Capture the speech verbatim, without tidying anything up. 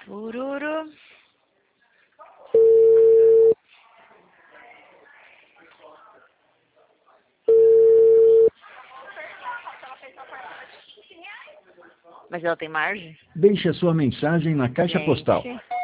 Fururu. Mas ela tem margem? Deixe a sua mensagem na caixa Gente. postal.